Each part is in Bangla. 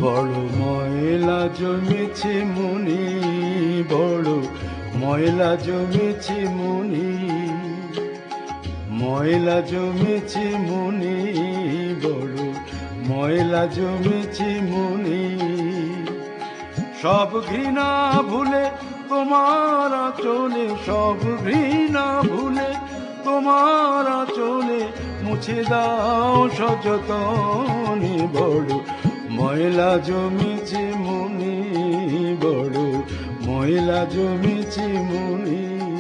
বড় ময়লা জমেছে মনে, বড় ময়লা জমেছে মনে, ময়লা জমেছে মনে, বড় ময়লা জমেছে মনে। সব ঘৃণা ভুলে তোমার চলে, সব ঘৃণা ভুলে তোমার চলে, মুছে দাও সযতনে। বড় ময়লা জমেছে মনে, বড় ময়লা জমেছে মনে।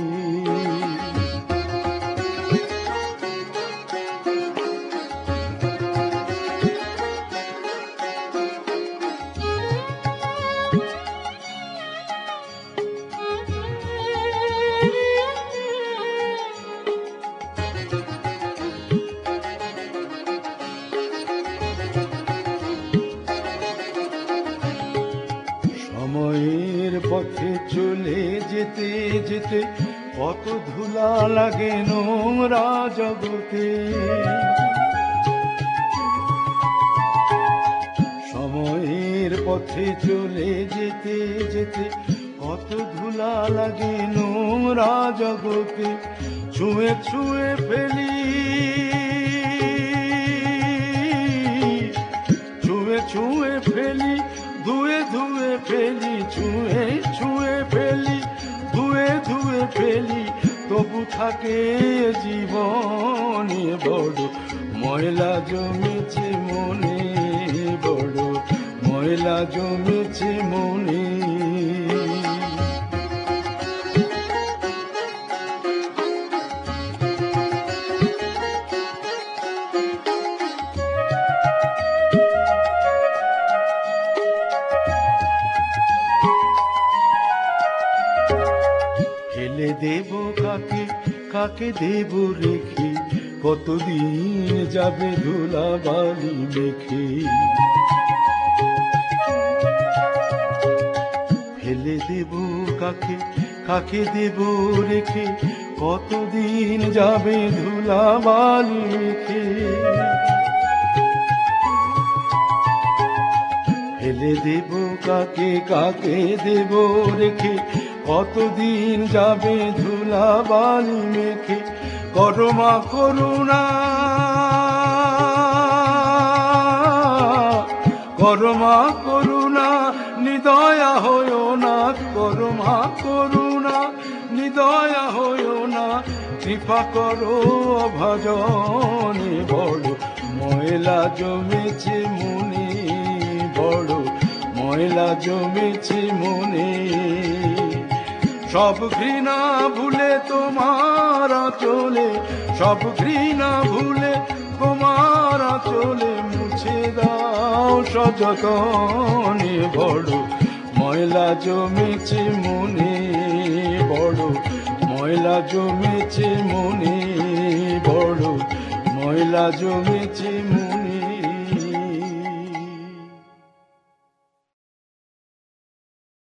সময়ের পথে চলে যেতে যেতে কত ধুলা লাগে নোংরা জগতে। সময়ের পথে চলে যেতে যেতে কত ধুলা লাগে নোংরা জগতে। ছুঁয়ে ছুঁয়ে ফেলি, ছুঁয়ে ছুঁয়ে ফেলি, ধুয়ে ধুয়ে ফেলি, ছুঁয়ে ছুঁয়ে ফেলি, ধুয়ে ধুয়ে ফেলি, তবু থাকে জীবনে। বড় ময়লা জমেছে মনে, বড় ময়লা জমেছে মনে। ফেলে দেব কাকে, কাকে দেব রেখে, কতদিন যাবে ধুলা বালি মেখে। ফেলে দেব কাকে, কাকে দেব রেখে, কতদিন যাবে ধুলা বালি মেখে। ফেলে দেব কাকে, কাকে দেব রেখে, কতদিন যাবে ধুলা বালি মেখে। করো মা করুণা, করো মা করুণা, নিদয়া হইও না। করো মা করুণা, নিদয়া হইও না, কৃপা করো অভাজনে। বড় ময়লা জমেছে মনে, বড় ময়লা জমেছে মনে। সব ঘৃণা ভুলে তোমার চলে, সব ঘৃণা ভুলে তোমার চলে, মুছে দাও সযতনে। বড় ময়লা জমেছে মনে, বড় ময়লা জমেছে মনে, বড় ময়লা জমেছে মনে।